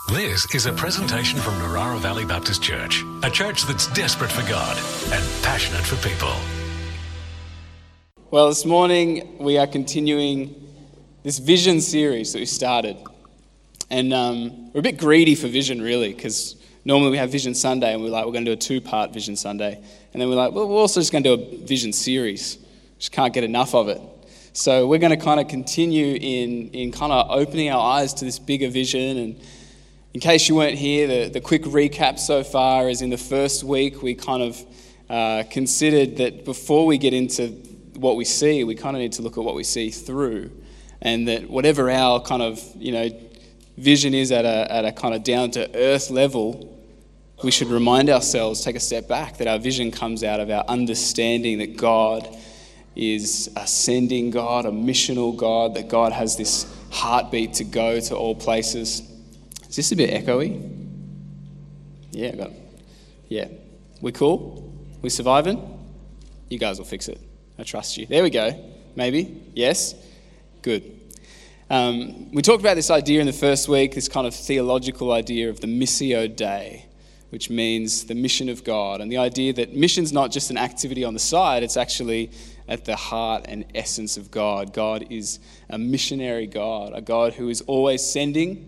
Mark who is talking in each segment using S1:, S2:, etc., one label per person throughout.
S1: This is a presentation from Narara Valley Baptist Church, a church that's desperate for God and passionate for people.
S2: Well, this morning we are continuing this vision series that we started. And we're a bit greedy for vision, really, because normally we have Vision Sunday and we're going to do a two-part Vision Sunday. And then we're also just going to do a vision series. Just can't get enough of it. So we're going to kind of continue in kind of opening our eyes to this bigger vision. And in case you weren't here, the quick recap so far is in the first week we kind of considered that before we get into what we see, we kind of need to look at what we see through. And that whatever our kind of, vision is at a kind of down to earth level, we should remind ourselves, take a step back, that our vision comes out of our understanding that God is a sending God, a missional God, that God has this heartbeat to go to all places. Is this a bit echoey? Yeah, I got it. Yeah. We cool? We surviving? You guys will fix it. I trust you. There we go. Maybe? Yes? Good. We talked about this idea in the first week, this kind of theological idea of the Missio Dei, which means the mission of God, and the idea that mission's not just an activity on the side, it's actually at the heart and essence of God. God is a missionary God, a God who is always sending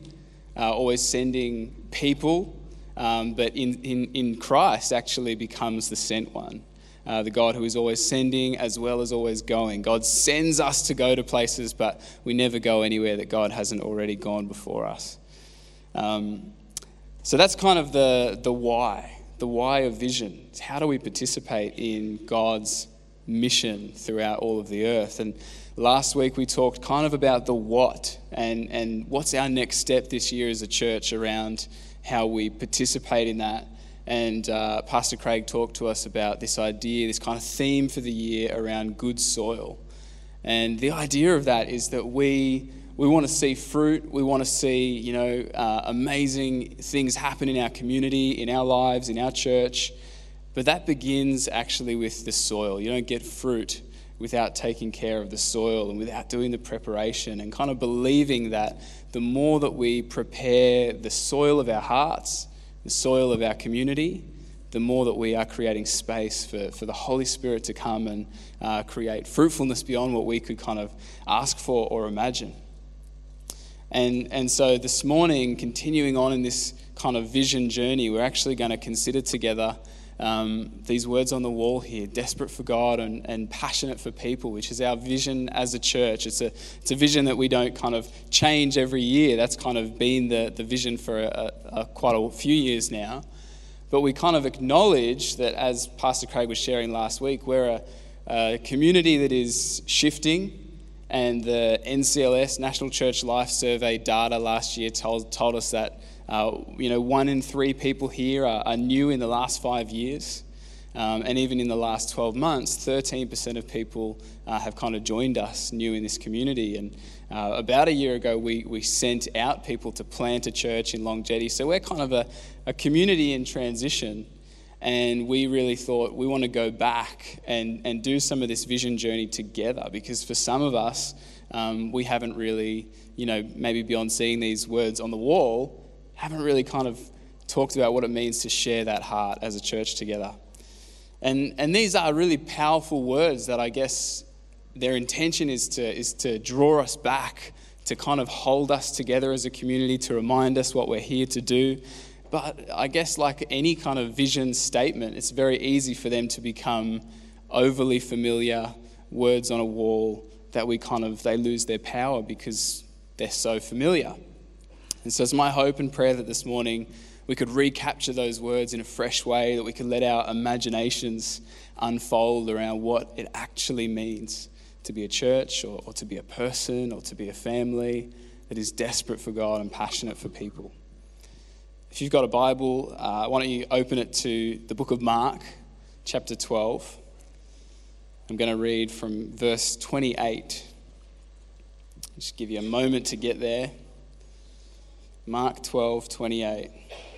S2: people, but in Christ actually becomes the sent one. The God who is always sending as well as always going. God sends us to go to places, but we never go anywhere that God hasn't already gone before us. So that's kind of the why of vision. It's how do we participate in God's mission throughout all of the earth? And last week we talked kind of about the what and what's our next step this year as a church around how we participate in that. And Pastor Craig talked to us about this idea, this kind of theme for the year around good soil. And the idea of that is that we want to see fruit. We want to see, amazing things happen in our community, in our lives, in our church. But that begins actually with the soil. You don't get fruit without taking care of the soil and without doing the preparation, and kind of believing that the more that we prepare the soil of our hearts, the soil of our community, the more that we are creating space for the Holy Spirit to come and create fruitfulness beyond what we could kind of ask for or imagine. And so this morning, continuing on in this kind of vision journey, we're actually going to consider together these words on the wall here: desperate for God and passionate for people, which is our vision as a church. It's a vision that we don't kind of change every year. That's kind of been the vision for quite a few years now. But we kind of acknowledge that, as Pastor Craig was sharing last week, we're a community that is shifting. And the NCLS, National Church Life Survey data last year told us that 1 in 3 people here are new in the last 5 years. And even in the last 12 months, 13% of people have kind of joined us new in this community. And about a year ago, we sent out people to plant a church in Long Jetty. So we're kind of a community in transition. And we really thought we want to go back and do some of this vision journey together, because for some of us, we haven't really, maybe beyond seeing these words on the wall, haven't really kind of talked about what it means to share that heart as a church together. And these are really powerful words that I guess their intention is to draw us back, to kind of hold us together as a community, to remind us what we're here to do. But I guess like any kind of vision statement, it's very easy for them to become overly familiar words on a wall that they lose their power because they're so familiar. And so it's my hope and prayer that this morning we could recapture those words in a fresh way, that we could let our imaginations unfold around what it actually means to be a church or to be a person or to be a family that is desperate for God and passionate for people. If you've got a Bible, why don't you open it to the book of Mark, chapter 12. I'm going to read from verse 28. Just give you a moment to get there. Mark 12:28.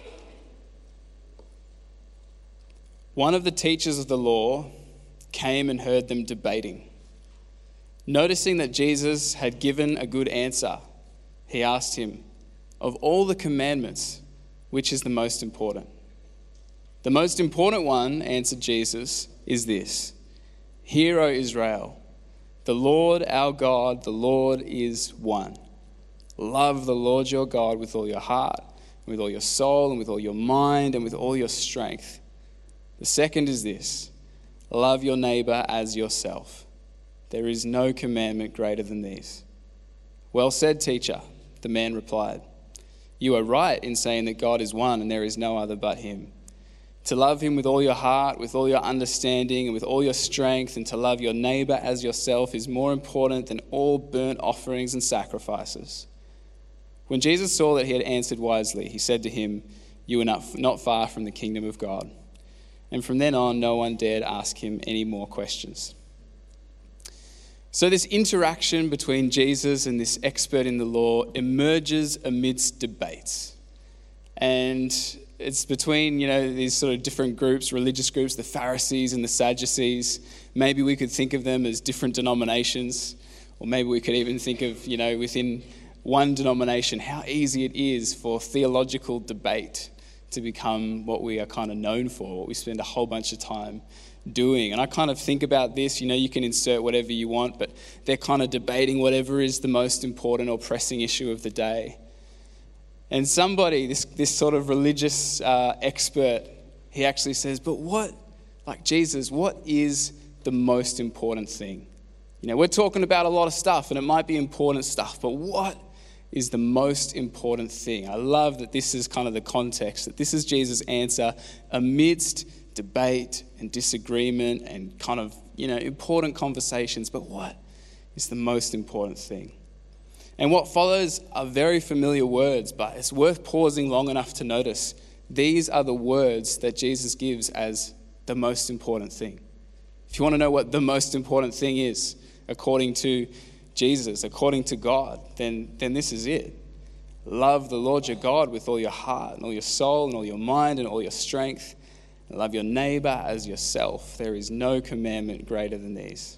S2: One of the teachers of the law came and heard them debating. Noticing that Jesus had given a good answer, he asked him, of all the commandments, which is the most important? The most important one, answered Jesus, is this: Hear, O Israel, the Lord our God, the Lord is one. Love the Lord your God with all your heart, with all your soul, and with all your mind, and with all your strength. The second is this: love your neighbor as yourself. There is no commandment greater than these. Well said, teacher, the man replied. You are right in saying that God is one and there is no other but him. To love him with all your heart, with all your understanding, and with all your strength, and to love your neighbor as yourself is more important than all burnt offerings and sacrifices. When Jesus saw that he had answered wisely, he said to him, You are not far from the kingdom of God. And from then on, no one dared ask him any more questions. So this interaction between Jesus and this expert in the law emerges amidst debates. And it's between, these sort of different groups, religious groups, the Pharisees and the Sadducees. Maybe we could think of them as different denominations, or maybe we could even think of, within one denomination, how easy it is for theological debate to become what we are kind of known for, what we spend a whole bunch of time doing. And I kind of think about this, you can insert whatever you want, but they're kind of debating whatever is the most important or pressing issue of the day. And somebody, this sort of religious expert, he actually says, but Jesus, what is the most important thing? We're talking about a lot of stuff and it might be important stuff, but what is the most important thing? I love that this is kind of the context, that this is Jesus' answer amidst debate and disagreement and kind of, important conversations, but what is the most important thing? And what follows are very familiar words, but it's worth pausing long enough to notice these are the words that Jesus gives as the most important thing. If you want to know what the most important thing is, according to Jesus, according to God, then this is it. Love the Lord your God with all your heart and all your soul and all your mind and all your strength. And love your neighbor as yourself. There is no commandment greater than these.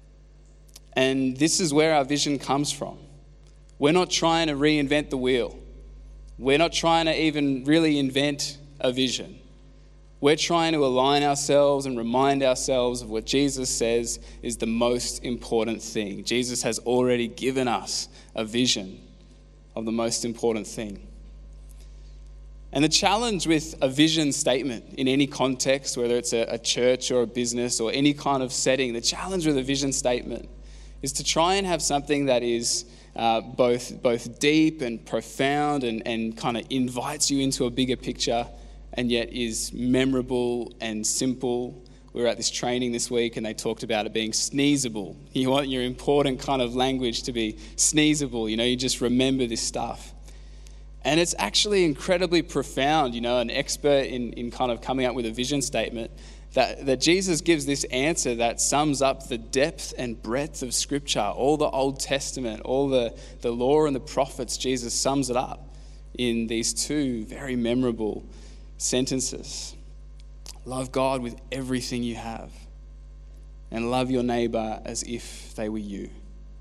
S2: And this is where our vision comes from. We're not trying to reinvent the wheel. We're not trying to even really invent a vision. We're trying to align ourselves and remind ourselves of what Jesus says is the most important thing. Jesus has already given us a vision of the most important thing. And the challenge with a vision statement in any context, whether it's a church or a business or any kind of setting, the challenge with a vision statement is to try and have something that is both deep and profound and kind of invites you into a bigger picture, and yet is memorable and simple. We were at this training this week and they talked about it being sneezable. You want your important kind of language to be sneezable, you just remember this stuff. And it's actually incredibly profound, an expert in kind of coming up with a vision statement, that Jesus gives this answer that sums up the depth and breadth of Scripture, all the Old Testament, all the law and the prophets. Jesus sums it up in these two very memorable sentences. Love God with everything you have, and love your neighbor as if they were you.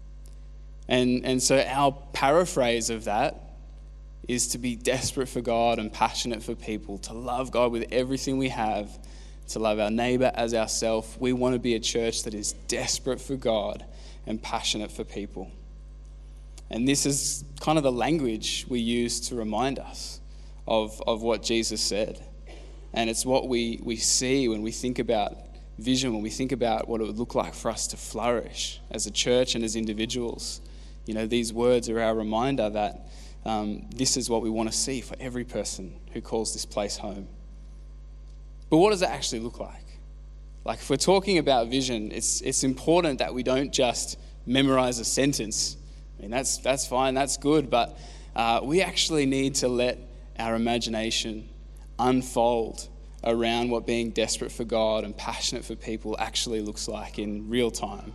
S2: And so our paraphrase of that is to be desperate for God and passionate for people, to love God with everything we have, to love our neighbor as ourselves. We want to be a church that is desperate for God and passionate for people. And this is kind of the language we use to remind us of what Jesus said. And it's what we see when we think about vision, when we think about what it would look like for us to flourish as a church and as individuals. These words are our reminder that this is what we want to see for every person who calls this place home. But what does it actually look like? Like, if we're talking about vision, it's important that we don't just memorize a sentence. I mean, that's fine, that's good, but we actually need to let our imagination unfold around what being desperate for God and passionate for people actually looks like in real time.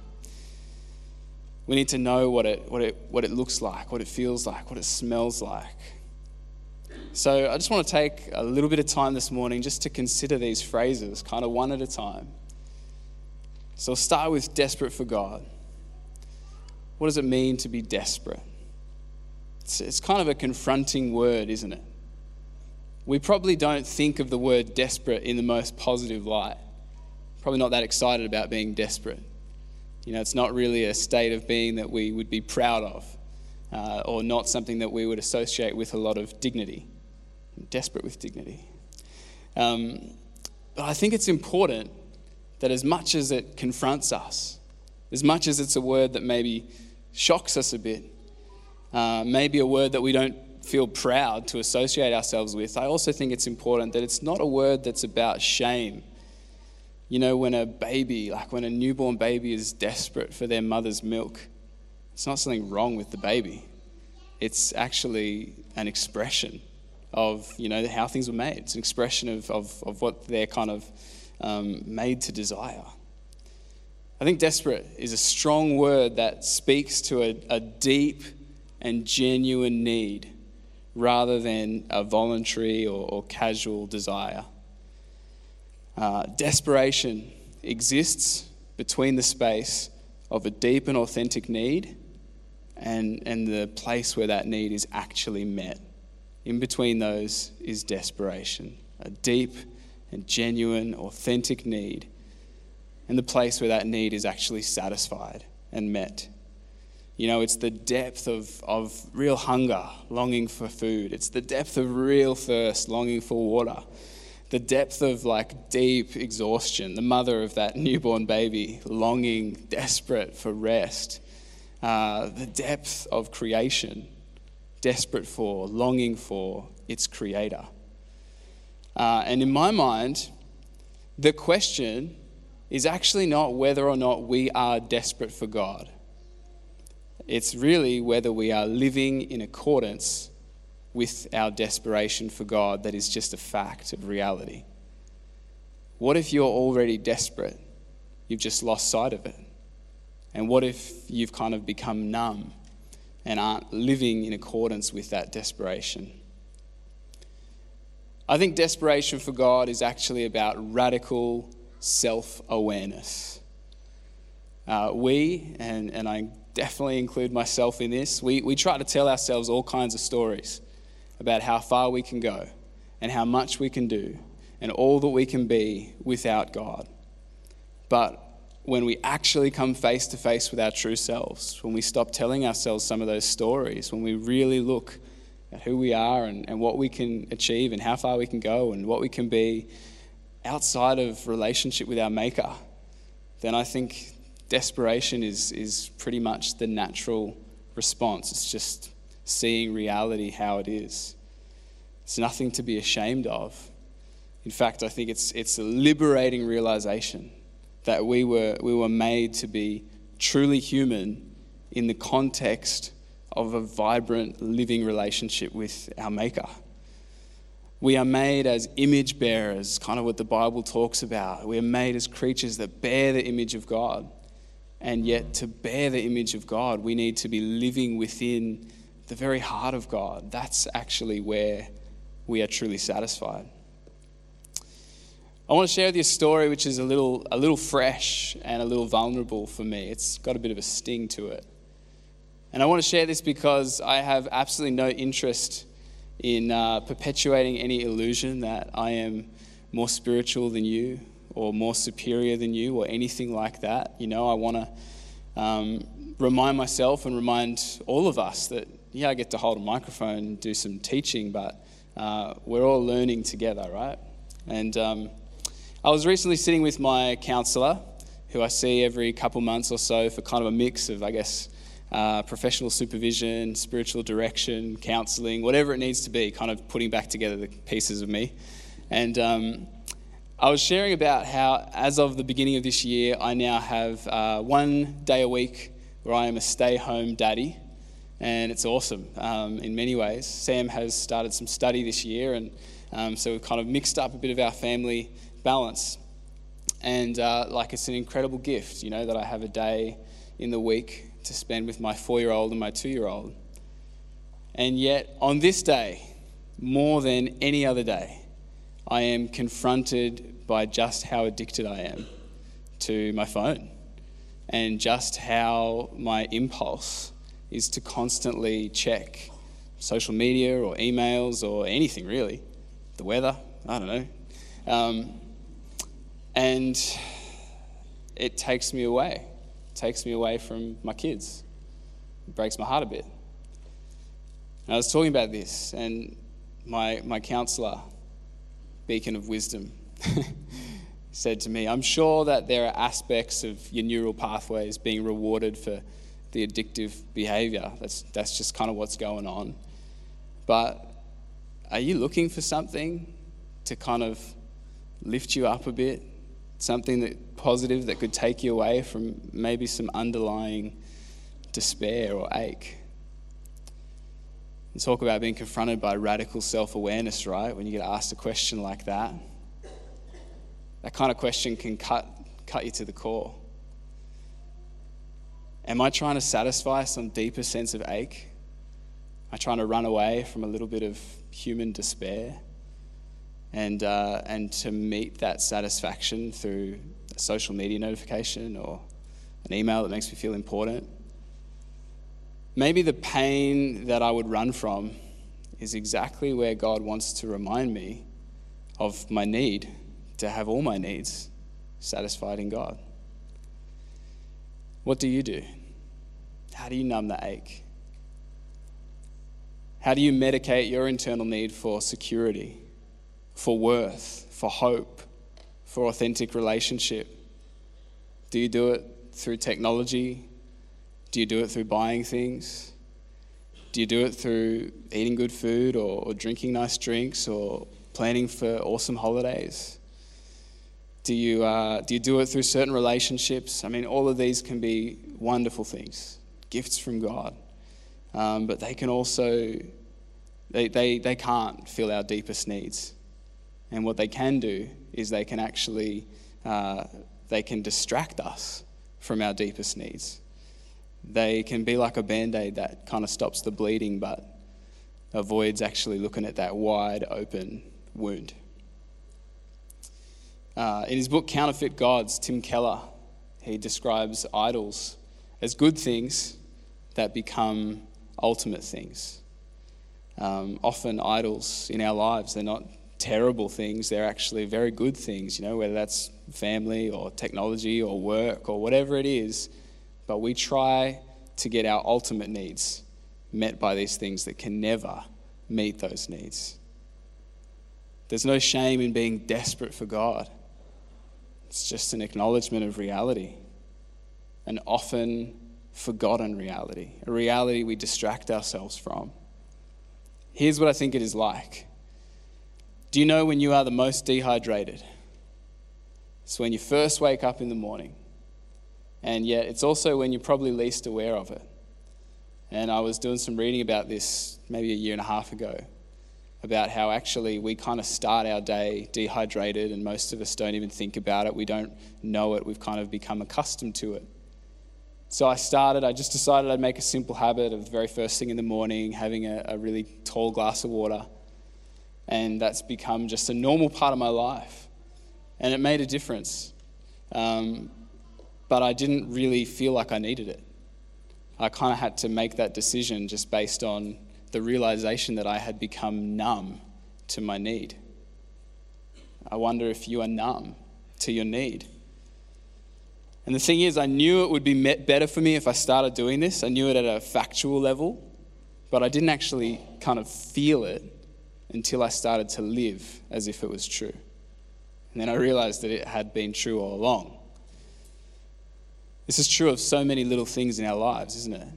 S2: We need to know what it looks like, what it feels like, what it smells like. So I just want to take a little bit of time this morning just to consider these phrases, kind of one at a time. So I'll start with desperate for God. What does it mean to be desperate? It's kind of a confronting word, isn't it? We probably don't think of the word desperate in the most positive light. Probably not that excited about being desperate. It's not really a state of being that we would be proud of, or not something that we would associate with a lot of dignity. Desperate with dignity. But I think it's important that as much as it confronts us, as much as it's a word that maybe shocks us a bit, maybe a word that we don't feel proud to associate ourselves with, I also think it's important that it's not a word that's about shame. When a newborn baby is desperate for their mother's milk, it's not something wrong with the baby. It's actually an expression of, how things were made. It's an expression of what they're kind of made to desire. I think desperate is a strong word that speaks to a deep and genuine need rather than a voluntary or casual desire. Desperation exists between the space of a deep and authentic need and the place where that need is actually met. In between those is desperation, a deep and genuine, authentic need, and the place where that need is actually satisfied and met. It's the depth of real hunger, longing for food. It's the depth of real thirst, longing for water. The depth of deep exhaustion, the mother of that newborn baby, longing, desperate for rest. The depth of creation, desperate for, longing for its creator. And in my mind, the question is actually not whether or not we are desperate for God. It's really whether we are living in accordance with our desperation for God that is just a fact of reality. What if you're already desperate? You've just lost sight of it. And what if you've kind of become numb and aren't living in accordance with that desperation? I think desperation for God is actually about radical self-awareness. And I definitely include myself in this, we try to tell ourselves all kinds of stories about how far we can go and how much we can do and all that we can be without God. But when we actually come face to face with our true selves, when we stop telling ourselves some of those stories, when we really look at who we are and what we can achieve and how far we can go and what we can be outside of relationship with our Maker, then I think desperation is pretty much the natural response. It's just seeing reality how it is. It's nothing to be ashamed of. In fact, I think it's a liberating realization that we were made to be truly human in the context of a vibrant, living relationship with our Maker. We are made as image bearers, kind of what the Bible talks about. We are made as creatures that bear the image of God. And yet to bear the image of God, we need to be living within the very heart of God. That's actually where we are truly satisfied. I want to share with you a story which is a little fresh and a little vulnerable for me. It's got a bit of a sting to it. And I want to share this because I have absolutely no interest in perpetuating any illusion that I am more spiritual than you or more superior than you or anything like that. I want to remind myself and remind all of us that, I get to hold a microphone and do some teaching, but we're all learning together, right? And I was recently sitting with my counsellor, who I see every couple months or so for kind of a mix of, professional supervision, spiritual direction, counselling, whatever it needs to be, kind of putting back together the pieces of me. And I was sharing about how, as of the beginning of this year, I now have 1 day a week where I am a stay-home daddy, and it's awesome in many ways. Sam has started some study this year, and so we've kind of mixed up a bit of our family balance. And it's an incredible gift, that I have a day in the week to spend with my 4-year-old and my 2-year-old. And yet, on this day, more than any other day, I am confronted by just how addicted I am to my phone and just how my impulse is to constantly check social media or emails or anything really. The weather, I don't know. And it takes me away. It takes me away from my kids. It breaks my heart a bit. And I was talking about this, and my counsellor, beacon of wisdom, said to me, I'm sure that there are aspects of your neural pathways being rewarded for the addictive behaviour. That's just kind of what's going on. But are you looking for something to kind of lift you up a bit? Something that positive that could take you away from maybe some underlying despair or ache? And talk about being confronted by radical self-awareness, right? When you get asked a question like that. That kind of question can cut you to the core. Am I trying to satisfy some deeper sense of ache? Am I trying to run away from a little bit of human despair? And to meet that satisfaction through a social media notification or an email that makes me feel important? Maybe the pain that I would run from is exactly where God wants to remind me of my need to have all my needs satisfied in God. What do you do? How do you numb the ache? How do you medicate your internal need for security, for worth, for hope, for authentic relationship? Do you do it through technology? Do you do it through buying things? Do you do it through eating good food or drinking nice drinks or planning for awesome holidays? Do you do it through certain relationships? I mean, all of these can be wonderful things, gifts from God, but they can also, they can't fill our deepest needs. And what they can do is they can actually, they can distract us from our deepest needs. They can be like a Band-Aid that kind of stops the bleeding but avoids actually looking at that wide open wound. In his book, Counterfeit Gods, Tim Keller, he describes idols as good things that become ultimate things. Often idols in our lives, they're not terrible things, they're actually very good things, whether that's family or technology or work or whatever it is. But we try to get our ultimate needs met by these things that can never meet those needs. There's no shame in being desperate for God. It's just an acknowledgement of reality, an often forgotten reality, a reality we distract ourselves from. Here's what I think it is like. Do you know when you are the most dehydrated? It's when you first wake up in the morning, and yet it's also when you're probably least aware of it. And I was doing some reading about this maybe a year and a half ago, about how actually we kind of start our day dehydrated and most of us don't even think about it. We don't know it. We've kind of become accustomed to it. So I just decided I'd make a simple habit of the very first thing in the morning, having a really tall glass of water. And that's become just a normal part of my life. And it made a difference. But I didn't really feel like I needed it. I kind of had to make that decision just based on the realization that I had become numb to my need. I wonder if you are numb to your need. And the thing is, I knew it would be better for me if I started doing this. I knew it at a factual level, but I didn't actually kind of feel it until I started to live as if it was true. And then I realized that it had been true all along. This is true of so many little things in our lives, isn't it?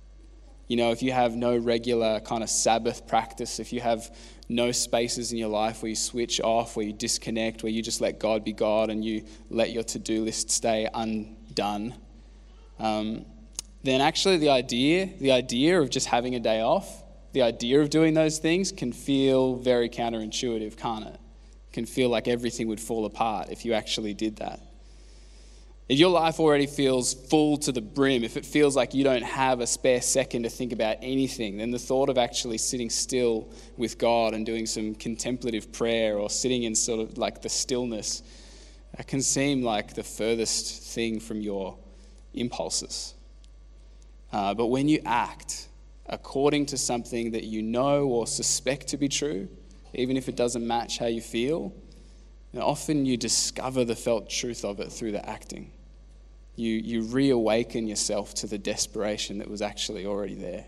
S2: If you have no regular kind of Sabbath practice, if you have no spaces in your life where you switch off, where you disconnect, where you just let God be God and you let your to-do list stay undone, then actually the idea of just having a day off, the idea of doing those things can feel very counterintuitive, can't it? It can feel like everything would fall apart if you actually did that. If your life already feels full to the brim, if it feels like you don't have a spare second to think about anything, then the thought of actually sitting still with God and doing some contemplative prayer or sitting in sort of like the stillness, that can seem like the furthest thing from your impulses. But when you act, according to something that you know or suspect to be true, even if it doesn't match how you feel, often you discover the felt truth of it through the acting. You reawaken yourself to the desperation that was actually already there.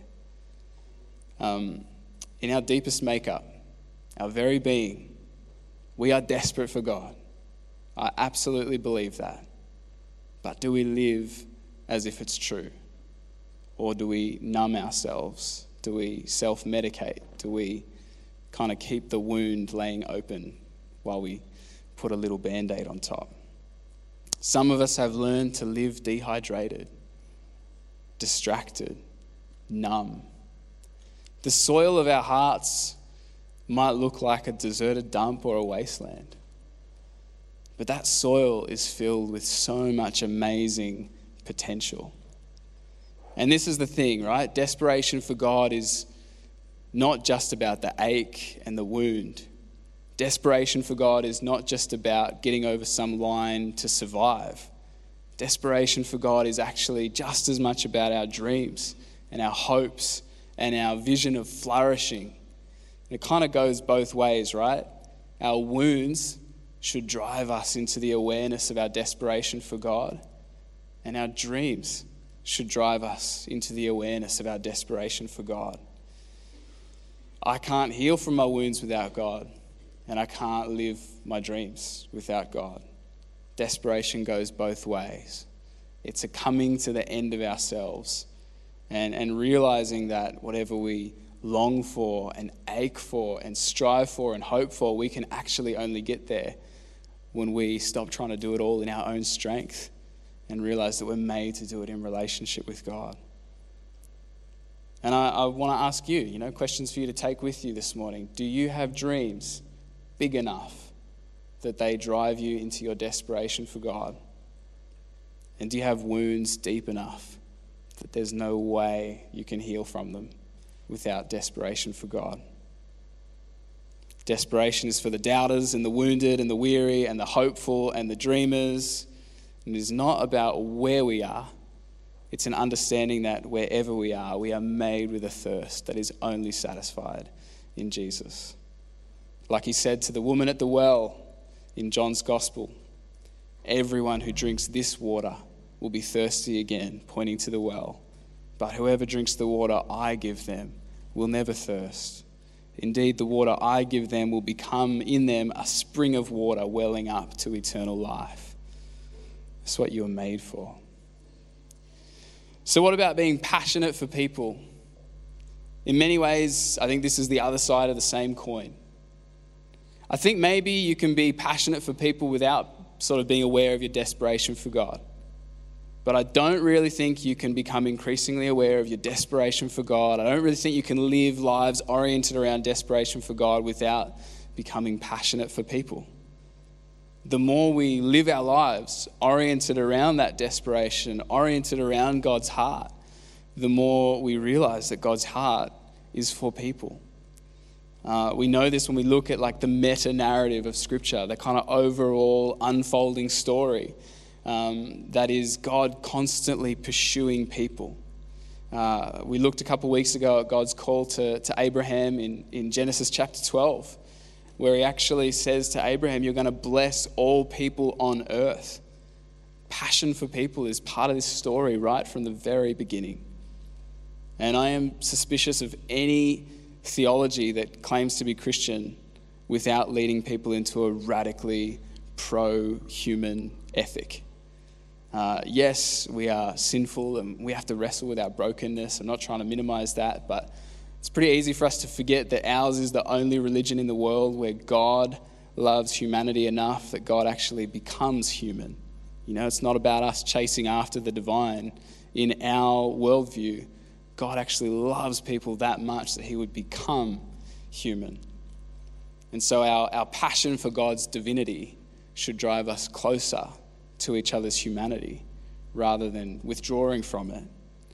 S2: In our deepest makeup, our very being, we are desperate for God. I absolutely believe that. But do we live as if it's true? Or do we numb ourselves? Do we self-medicate? Do we kind of keep the wound laying open while we put a little Band-Aid on top? Some of us have learned to live dehydrated, distracted, numb. The soil of our hearts might look like a deserted dump or a wasteland. But that soil is filled with so much amazing potential. And this is the thing, right? Desperation for God is not just about the ache and the wound. Desperation for God is not just about getting over some line to survive. Desperation for God is actually just as much about our dreams and our hopes and our vision of flourishing. It kind of goes both ways, right? Our wounds should drive us into the awareness of our desperation for God, and our dreams should drive us into the awareness of our desperation for God. I can't heal from my wounds without God, and I can't live my dreams without God. Desperation goes both ways. It's a coming to the end of ourselves and realizing that whatever we long for and ache for and strive for and hope for, we can actually only get there when we stop trying to do it all in our own strength and realize that we're made to do it in relationship with God. And I want to ask you, questions for you to take with you this morning. Do you have dreams big enough that they drive you into your desperation for God? And do you have wounds deep enough that there's no way you can heal from them without desperation for God? Desperation is for the doubters and the wounded and the weary and the hopeful and the dreamers. And it is not about where we are. It's an understanding that wherever we are made with a thirst that is only satisfied in Jesus. Like he said to the woman at the well in John's Gospel, everyone who drinks this water will be thirsty again, pointing to the well. But whoever drinks the water I give them will never thirst. Indeed, the water I give them will become in them a spring of water welling up to eternal life. That's what you were made for. So what about being passionate for people? In many ways, I think this is the other side of the same coin. I think maybe you can be passionate for people without sort of being aware of your desperation for God. But I don't really think you can become increasingly aware of your desperation for God. I don't really think you can live lives oriented around desperation for God without becoming passionate for people. The more we live our lives oriented around that desperation, oriented around God's heart, the more we realize that God's heart is for people. We know this when we look at the meta-narrative of Scripture, the kind of overall unfolding story. That is God constantly pursuing people. We looked a couple of weeks ago at God's call to Abraham in Genesis chapter 12, where he actually says to Abraham, you're going to bless all people on earth. Passion for people is part of this story right from the very beginning. And I am suspicious of any theology that claims to be Christian without leading people into a radically pro-human ethic. Yes, we are sinful and we have to wrestle with our brokenness. I'm not trying to minimize that, but it's pretty easy for us to forget that ours is the only religion in the world where God loves humanity enough that God actually becomes human. It's not about us chasing after the divine. In our worldview, God actually loves people that much that he would become human. And so our passion for God's divinity should drive us closer to each other's humanity rather than withdrawing from it.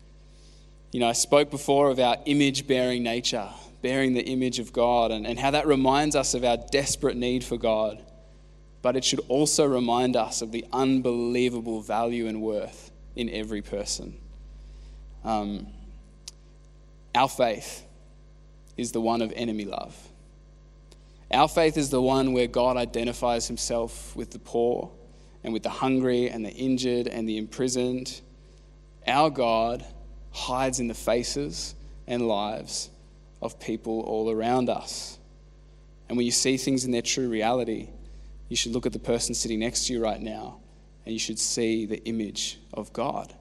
S2: I spoke before of our image-bearing nature, bearing the image of God, and how that reminds us of our desperate need for God. But it should also remind us of the unbelievable value and worth in every person. Our faith is the one of enemy love. Our faith is the one where God identifies himself with the poor and with the hungry and the injured and the imprisoned. Our God hides in the faces and lives of people all around us. And when you see things in their true reality, you should look at the person sitting next to you right now and you should see the image of God.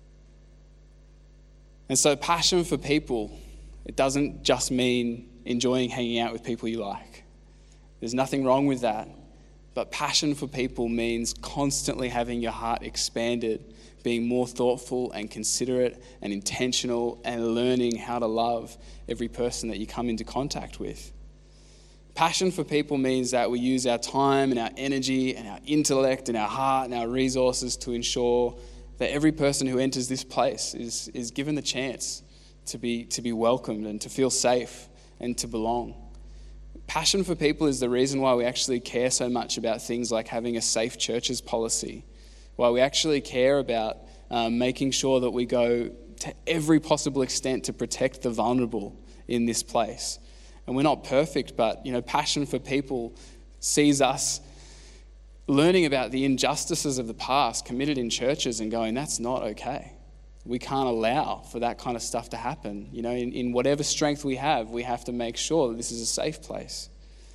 S2: And so passion for people, it doesn't just mean enjoying hanging out with people you like. There's nothing wrong with that. But passion for people means constantly having your heart expanded, being more thoughtful and considerate and intentional and learning how to love every person that you come into contact with. Passion for people means that we use our time and our energy and our intellect and our heart and our resources to ensure that every person who enters this place is given the chance to be welcomed and to feel safe and to belong. Passion for people is the reason why we actually care so much about things like having a safe churches policy, why we actually care about making sure that we go to every possible extent to protect the vulnerable in this place. And we're not perfect, but passion for people sees us learning about the injustices of the past committed in churches and going, that's not okay. We can't allow for that kind of stuff to happen. In whatever strength we have to make sure that this is a safe place.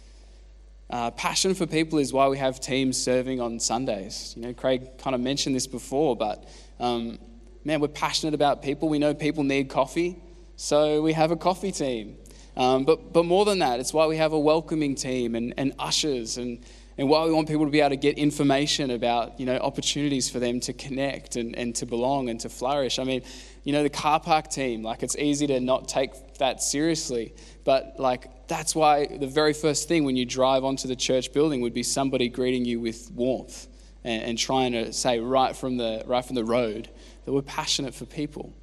S2: Passion for people is why we have teams serving on Sundays. Craig kind of mentioned this before, but we're passionate about people. We know people need coffee, so we have a coffee team. But more than that, it's why we have a welcoming team and ushers and why we want people to be able to get information about, opportunities for them to connect and to belong and to flourish. I mean, the car park team, it's easy to not take that seriously, but that's why the very first thing when you drive onto the church building would be somebody greeting you with warmth and trying to say right from the road that we're passionate for people.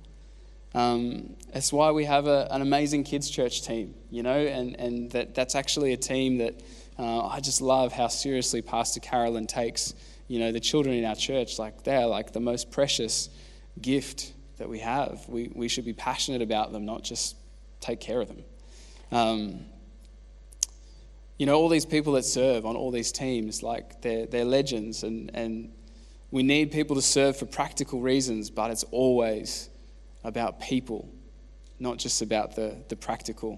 S2: That's why we have an amazing kids church team, and that's actually a team that I just love how seriously Pastor Carolyn takes, the children in our church. They're the most precious gift that we have. We should be passionate about them, not just take care of them. All these people that serve on all these teams, they're legends, and we need people to serve for practical reasons, but it's always about people, not just about the practical.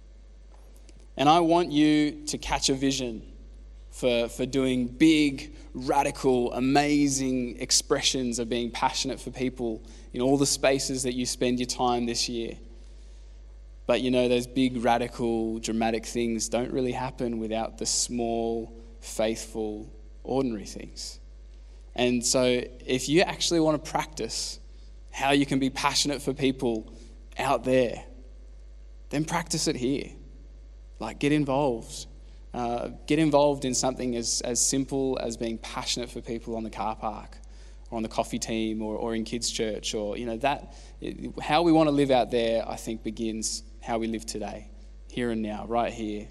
S2: And I want you to catch a vision for doing big, radical, amazing expressions of being passionate for people in all the spaces that you spend your time this year. But those big, radical, dramatic things don't really happen without the small, faithful, ordinary things. And so if you actually want to practice how you can be passionate for people out there, then practice it here. Get involved. Get involved in something as simple as being passionate for people on the car park or on the coffee team or in kids' church or, how we want to live out there, I think, begins how we live today, here and now, right here.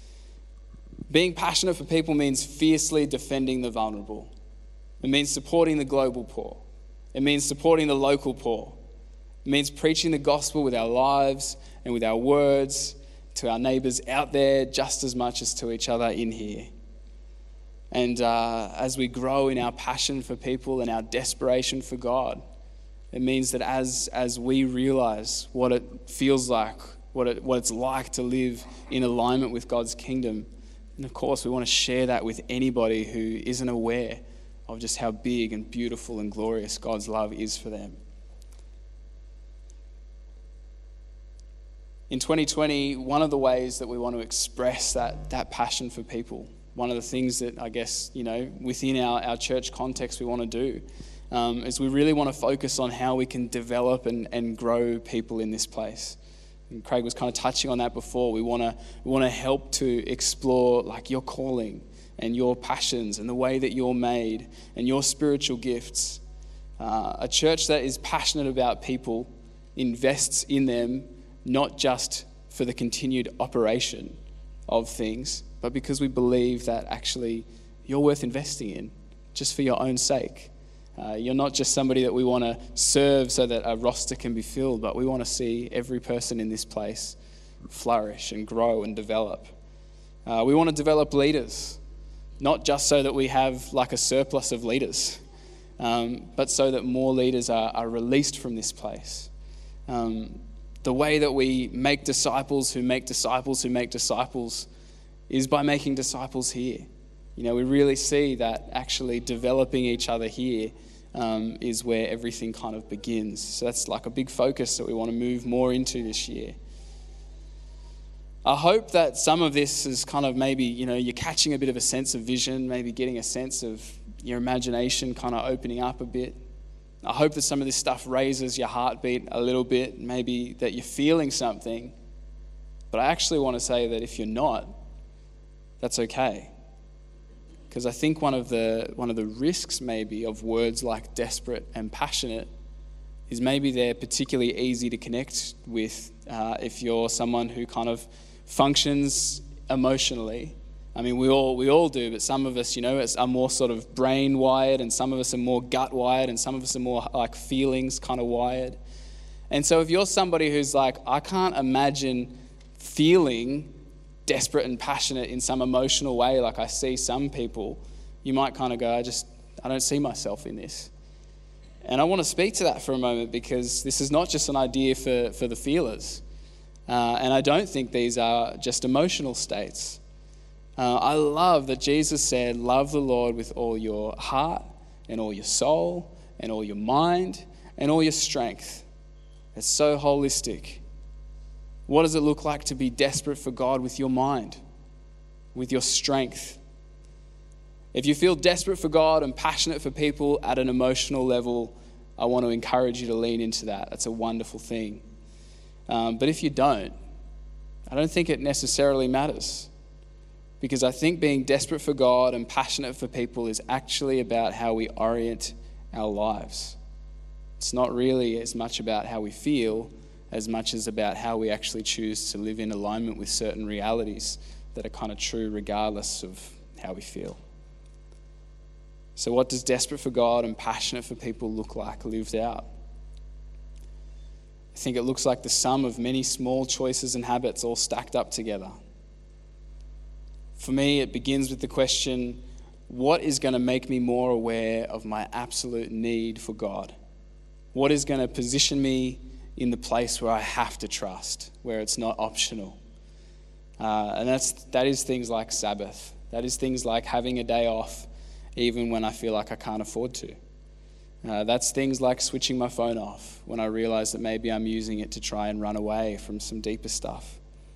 S2: Being passionate for people means fiercely defending the vulnerable. It means supporting the global poor. It means supporting the local poor. It means preaching the gospel with our lives and with our words to our neighbours out there just as much as to each other in here. And as we grow in our passion for people and our desperation for God, it means that as we realise what it feels like, what it's like to live in alignment with God's kingdom, and of course we want to share that with anybody who isn't aware of just how big and beautiful and glorious God's love is for them. In 2020, one of the ways that we want to express that passion for people, one of the things that I guess, within our church context we want to do, is we really want to focus on how we can develop and grow people in this place. And Craig was kind of touching on that before. We want to help to explore your calling and your passions and the way that you're made and your spiritual gifts. A church that is passionate about people invests in them not just for the continued operation of things, but because we believe that actually you're worth investing in just for your own sake. You're not just somebody that we want to serve so that a roster can be filled, but we want to see every person in this place flourish and grow and develop. We want to develop leaders, not just so that we have like a surplus of leaders, but so that more leaders are released from this place. The way that we make disciples who make disciples who make disciples is by making disciples here. We really see that actually developing each other here is where everything kind of begins. So that's like a big focus that we want to move more into this year. I hope that some of this is kind of maybe, you're catching a bit of a sense of vision, maybe getting a sense of your imagination kind of opening up a bit. I hope that some of this stuff raises your heartbeat a little bit, maybe that you're feeling something. But I actually want to say that if you're not, that's okay. Because I think one of the risks maybe of words like desperate and passionate is maybe they're particularly easy to connect with if you're someone who kind of functions emotionally. I mean, we all do, but some of us, are more sort of brain wired, and some of us are more gut wired, and some of us are more like feelings kind of wired. And so if you're somebody who's like, I can't imagine feeling desperate and passionate in some emotional way like I see some people, you might kind of go, I don't see myself in this. And I want to speak to that for a moment, because this is not just an idea for the feelers. And I don't think these are just emotional states. I love that Jesus said, love the Lord with all your heart and all your soul and all your mind and all your strength. It's so holistic. What does it look like to be desperate for God with your mind, with your strength? If you feel desperate for God and passionate for people at an emotional level, I want to encourage you to lean into that. That's a wonderful thing. But if you don't, I don't think it necessarily matters. Because I think being desperate for God and passionate for people is actually about how we orient our lives. It's not really as much about how we feel as much as about how we actually choose to live in alignment with certain realities that are kind of true regardless of how we feel. So what does desperate for God and passionate for people look like lived out? I think it looks like the sum of many small choices and habits all stacked up together. For me, it begins with the question, what is going to make me more aware of my absolute need for God? What is going to position me in the place where I have to trust, where it's not optional? And that is things like Sabbath. That is things like having a day off, even when I feel like I can't afford to. That's things like switching my phone off when I realize that maybe I'm using it to try and run away from some deeper stuff.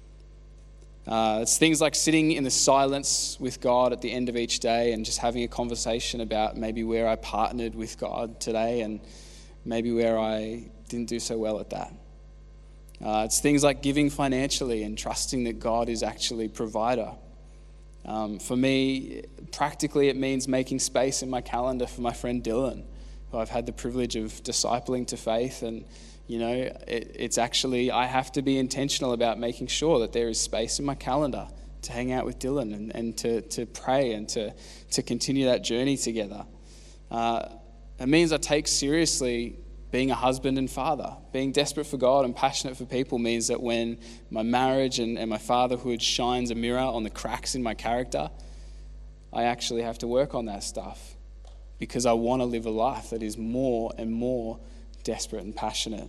S2: It's things like sitting in the silence with God at the end of each day and just having a conversation about maybe where I partnered with God today and maybe where I didn't do so well at that. It's things like giving financially and trusting that God is actually provider. For me, practically it means making space in my calendar for my friend Dylan, who I've had the privilege of discipling to faith. And, it's actually, I have to be intentional about making sure that there is space in my calendar to hang out with Dylan and to pray and to continue that journey together. It means I take seriously being a husband and father. Being desperate for God and passionate for people means that when my marriage and my fatherhood shines a mirror on the cracks in my character, I actually have to work on that stuff because I want to live a life that is more and more desperate and passionate.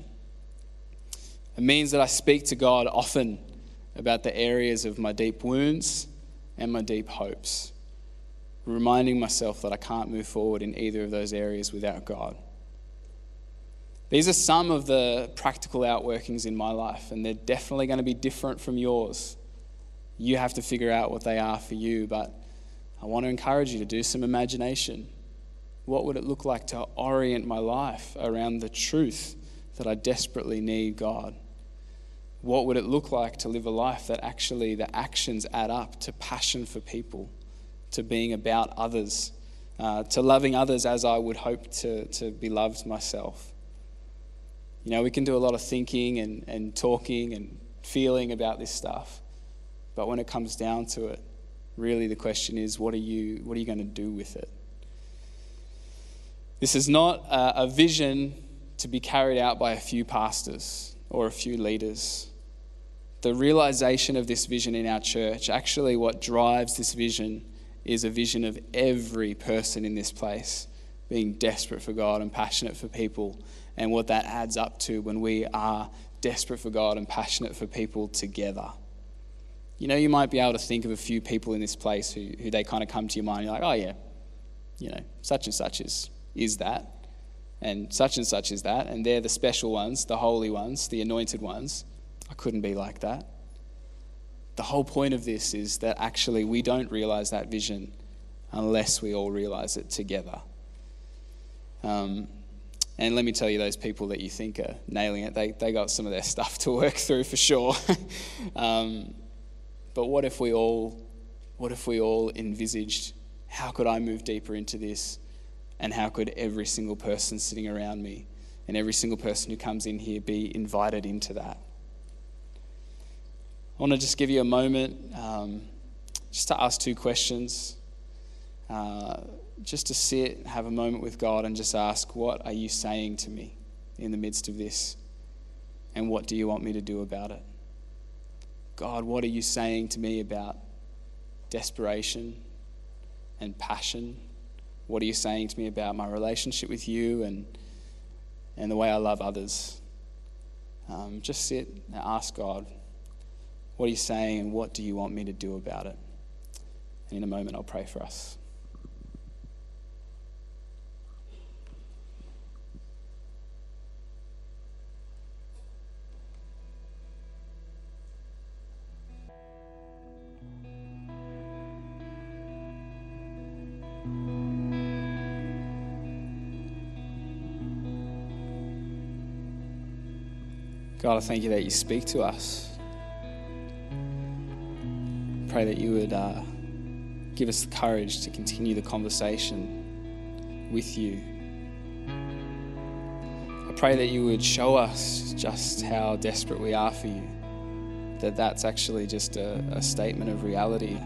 S2: It means that I speak to God often about the areas of my deep wounds and my deep hopes, reminding myself that I can't move forward in either of those areas without God. These are some of the practical outworkings in my life, and they're definitely going to be different from yours. You have to figure out what they are for you, but I want to encourage you to do some imagination. What would it look like to orient my life around the truth that I desperately need God? What would it look like to live a life that actually the actions add up to passion for people, to being about others, to loving others as I would hope to be loved myself? We can do a lot of thinking and talking and feeling about this stuff, but when it comes down to it, really the question is, what are you going to do with it? This is not a vision to be carried out by a few pastors or a few leaders. The realization of this vision in our church, actually what drives this vision is a vision of every person in this place being desperate for God and passionate for people, and what that adds up to when we are desperate for God and passionate for people together. You know, you might be able to think of a few people in this place who they kind of come to your mind. You're like, oh yeah, you know, such and such is that, and such is that, and they're the special ones, the holy ones, the anointed ones. I couldn't be like that. The whole point of this is that actually we don't realize that vision unless we all realize it together. And let me tell you, those people that you think are nailing it, they got some of their stuff to work through for sure. But what if we all envisaged, how could I move deeper into this? And how could every single person sitting around me and every single person who comes in here be invited into that? I want to just give you a moment just to ask two questions. Just to sit, have a moment with God and just ask, what are you saying to me in the midst of this? And what do you want me to do about it? God, what are you saying to me about desperation and passion? What are you saying to me about my relationship with you and the way I love others? Just sit and ask God, what are you saying and what do you want me to do about it? And in a moment, I'll pray for us. God, I thank you that you speak to us. Pray that you would give us the courage to continue the conversation with you. I pray that you would show us just how desperate we are for you, that that's actually just a statement of reality.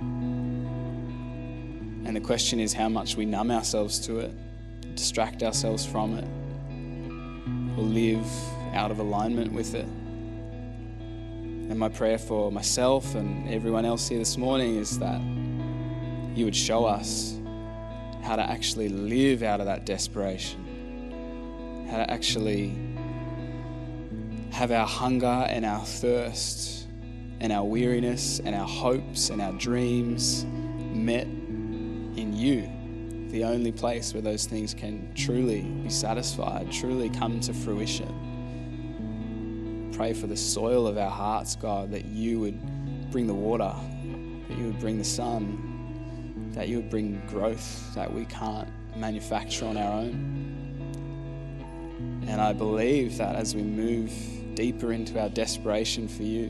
S2: And the question is how much we numb ourselves to it, distract ourselves from it, or live out of alignment with it. And my prayer for myself and everyone else here this morning is that you would show us how to actually live out of that desperation, how to actually have our hunger and our thirst and our weariness and our hopes and our dreams met in you, the only place where those things can truly be satisfied, truly come to fruition. Pray for the soil of our hearts, God, that you would bring the water, that you would bring the sun, that you would bring growth that we can't manufacture on our own. And I believe that as we move deeper into our desperation for you,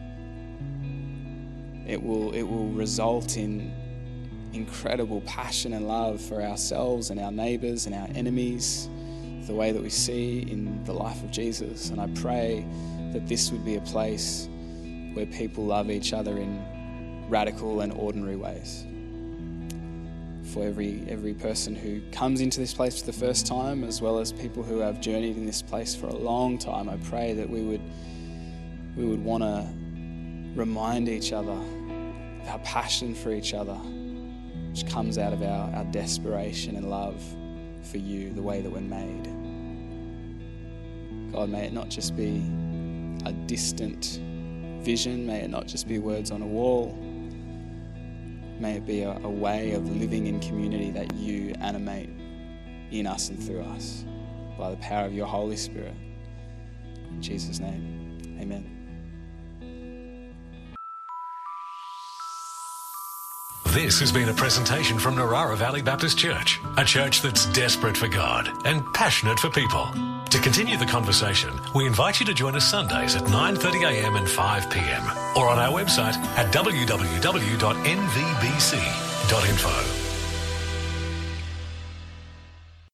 S2: it will result in incredible passion and love for ourselves and our neighbors and our enemies, the way that we see in the life of Jesus. And I pray that this would be a place where people love each other in radical and ordinary ways. For every person who comes into this place for the first time, as well as people who have journeyed in this place for a long time, I pray that we would want to remind each other of our passion for each other, which comes out of our desperation and love for you, the way that we're made. God, may it not just be a distant vision, may it not just be words on a wall, may it be a way of living in community that you animate in us and through us by the power of your Holy Spirit. In Jesus' name, amen.
S1: This has been a presentation from Narara Valley Baptist Church, a church that's desperate for God and passionate for people. To continue the conversation, we invite you to join us Sundays at 9:30 a.m. and 5 p.m. or on our website at www.nvbc.info.